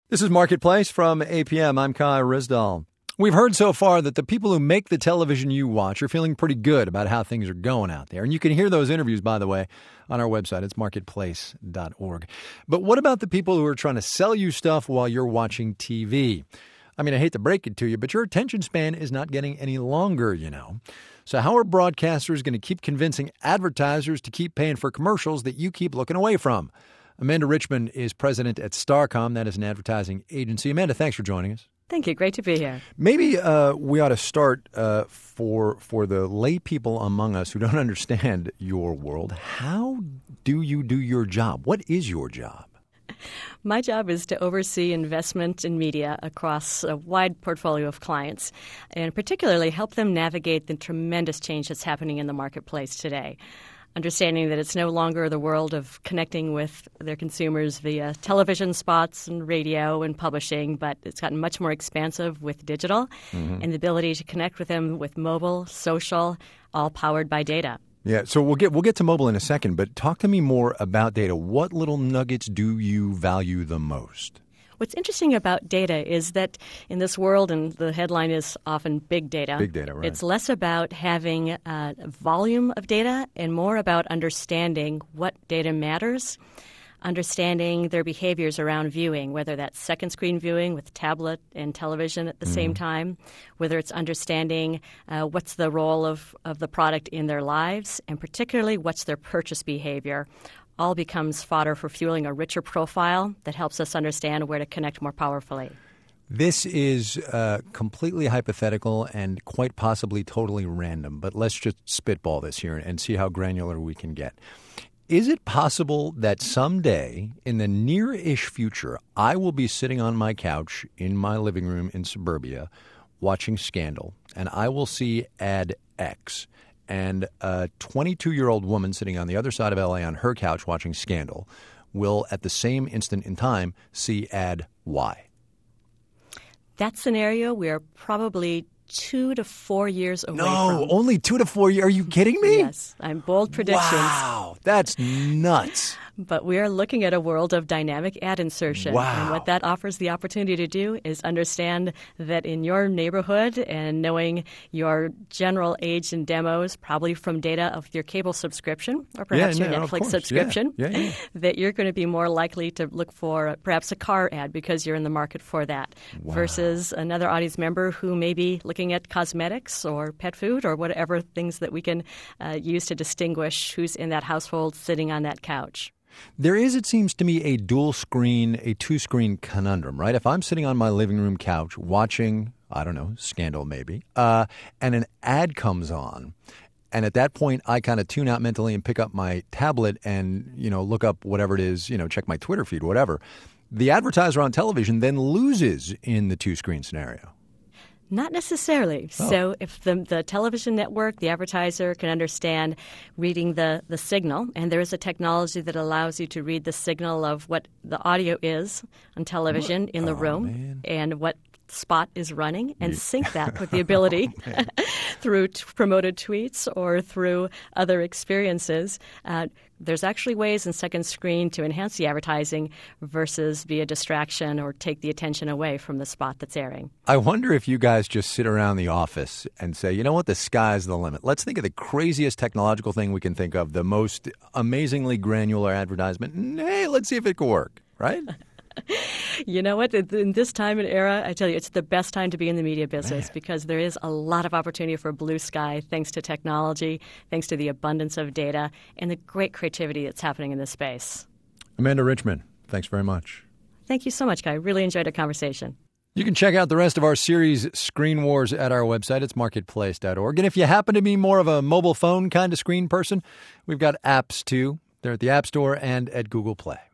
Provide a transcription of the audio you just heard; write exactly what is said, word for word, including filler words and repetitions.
This is Marketplace from A P M. I'm Kai Risdall. We've heard so far that the people who make the television you watch are feeling pretty good about how things are going out there. And you can hear those interviews, by the way, on our website. It's marketplace dot org. But what about the people who are trying to sell you stuff while you're watching T V? I mean, I hate to break it to you, but your attention span is not getting any longer, you know. So how are broadcasters going to keep convincing advertisers to keep paying for commercials that you keep looking away from? Amanda Richmond is president at Starcom. That is an advertising agency. Amanda, thanks for joining us. Thank you. Great to be here. Maybe uh, we ought to start uh, for for the lay people among us who don't understand your world. How do you do your job? What is your job? My job is to oversee investment in media across a wide portfolio of clients, and particularly help them navigate the tremendous change that's happening in the marketplace today. Understanding that it's no longer the world of connecting with their consumers via television spots and radio and publishing, but it's gotten much more expansive with digital mm-hmm. and the ability to connect with them with mobile, social, all powered by data. Yeah, so we'll get we'll get to mobile in a second, but talk to me more about data. What little nuggets do you value the most? What's interesting about data is that in this world, and the headline is often big data, big data, right. It's less about having a volume of data and more about understanding what data matters, understanding their behaviors around viewing, whether that's second screen viewing with tablet and television at the mm-hmm. same time, whether it's understanding uh, what's the role of, of the product in their lives, and particularly what's their purchase behavior. All becomes fodder for fueling a richer profile that helps us understand where to connect more powerfully. This is uh, completely hypothetical and quite possibly totally random, but let's just spitball this here and see how granular we can get. Is it possible that someday in the near-ish future, I will be sitting on my couch in my living room in suburbia watching Scandal, and I will see ad X, and a twenty-two-year-old woman sitting on the other side of L A on her couch watching Scandal will, at the same instant in time, see ad Y? That scenario, we are probably two to four years away no, from. No, only two to four years. Are you kidding me? Yes, I'm bold predictions. Wow, that's nuts. But we are looking at a world of dynamic ad insertion. Wow. And what that offers the opportunity to do is understand that in your neighborhood and knowing your general age and demos, probably from data of your cable subscription or perhaps yeah, your no, Netflix subscription, yeah, yeah, yeah. that you're going to be more likely to look for perhaps a car ad because you're in the market for that wow. versus another audience member who may be looking at cosmetics or pet food or whatever things that we can uh, use to distinguish who's in that household sitting on that couch. There is, it seems to me, a dual screen, a two-screen conundrum, right? If I'm sitting on my living room couch watching, I don't know, Scandal maybe, uh, and an ad comes on, and at that point I kind of tune out mentally and pick up my tablet and, you know, look up whatever it is, you know, check my Twitter feed, whatever. The advertiser on television then loses in the two-screen scenario. Not necessarily. Oh. So if the, the television network, the advertiser can understand reading the, the signal, and there is a technology that allows you to read the signal of what the audio is on television in the oh, room man. and what spot is running and sync that with the ability oh, through t- promoted tweets or through other experiences. Uh, there's actually ways in second screen to enhance the advertising versus be a distraction or take the attention away from the spot that's airing. I wonder if you guys just sit around the office and say, you know what, the sky's the limit. Let's think of the craziest technological thing we can think of, the most amazingly granular advertisement. And, hey, let's see if it could work, right? You know what? In this time and era, I tell you, it's the best time to be in the media business Man. because there is a lot of opportunity for blue sky thanks to technology, thanks to the abundance of data, and the great creativity that's happening in this space. Amanda Richmond, thanks very much. Thank you so much, Kai. I really enjoyed our conversation. You can check out the rest of our series, Screen Wars, at our website. It's marketplace dot org. And if you happen to be more of a mobile phone kind of screen person, we've got apps too. They're at the App Store and at Google Play.